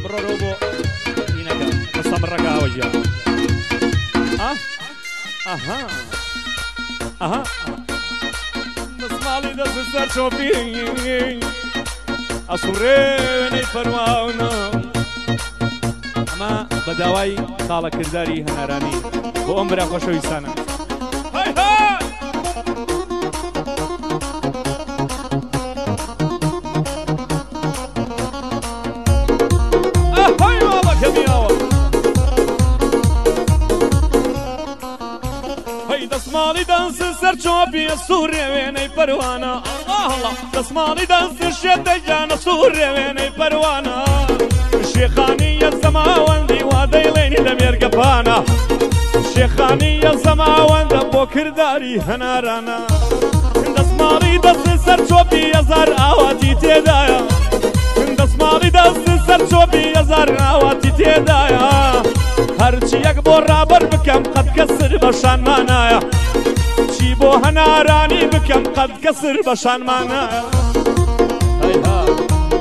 برو بو إنك مستمرك وجه أها نسمالي دس سر شوفي أصوريني فرواونا أما بداوي خالة كرداري هناراني بأمر أخوشوي سنة هاي هاي هاي والله كمياوة هاي دسمالي دانس سر شوفي السوري ويني فروانا الله دسمالي دانس الشدجان سوري ويني فروانا شيخاني الزماوندي وديليني لم يرقبانا شيخاني الزماوند بوكر داري هنارانا دسمالي دس سر شوبي يزار اواتي تيدايا دسمالي دس سر شوبي يزار اواتي تيدايا هرچي يك بو رابر بكم قد كسر بشان مانايا چي بو هناراني بكم قد كسر بشان مانايا هاي هاي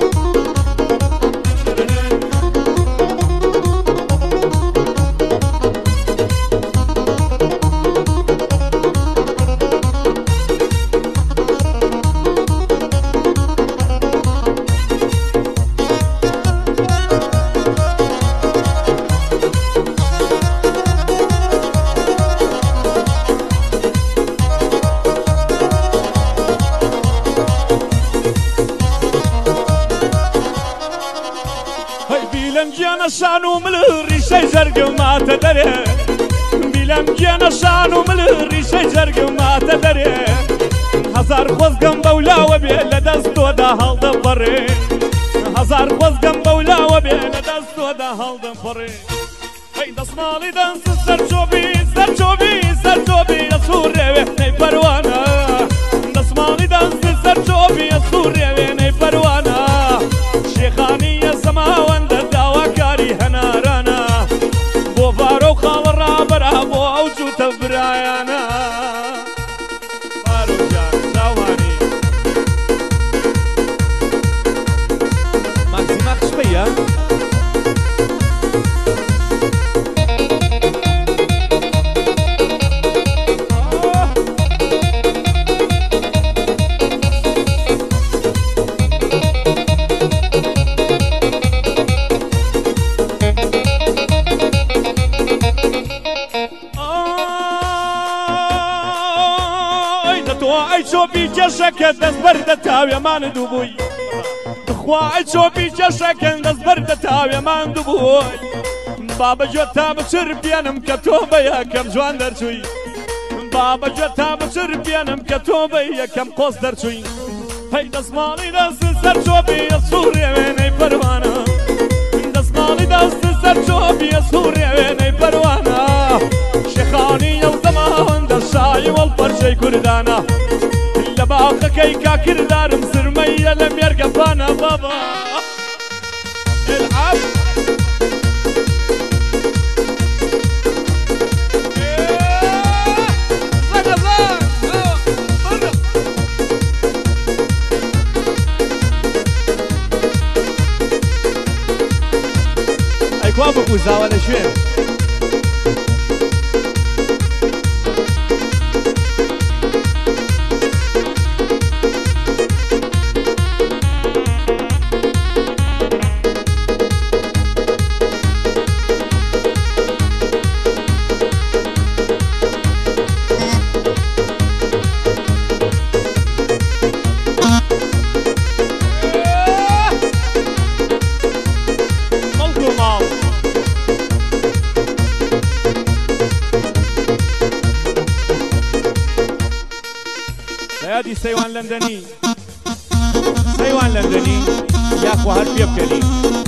جانا شانو ملهري شي جرق ما تدري بيلم جانا شانو ملهري شي جرق ما تدري هزار خوزقم بولا وبيل دستو دا هل دبري هزار خوزقم بولا وبيل دستو دا هل دبري هي دسمالي دانس سرجوبي سرجوبي سرجوبي يا سوري ويني بروانا دسمالي دانس سرجوبي يا سوري ويني بروانا شيخاني يا سماوند هنارانا بو فارو خال الرابر ابو اوجو تبرايانا فارو جان سواني ماكسي ماكس شوية خواهی چو بیچشکن دست برد تاوی من دوبوی خواهی چو بیچشکن دست برد تاوی من دوبوی بابا جو تا بچر بیانم که تو به یکم جوان درچوی بابا جو تا بچر بیانم که تو به یکم قوس درچوی هی دستمالی دست سر چو بی سوری وینی پروانا دستمالی دست سر چو بی سوری وینی پروانا شیخانی الزمان دشای والپرچه کردانا لباقة كيكا كردار مسرمية لم يرقبانا بابا العب اي كوابك وزاوة شوين هادي سيوان لندني سيوان لندني يا اخو هالبيب كلي